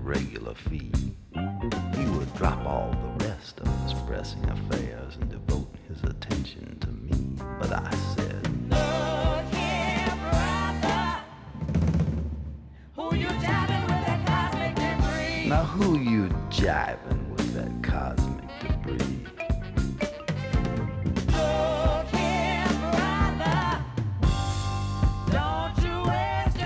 regular fee. He would drop all the rest of his pressing affairs and devote his attention to me. But I said, Look here, brother, who you jiving with that cosmic debris? now who you jiving with that cosmic debris?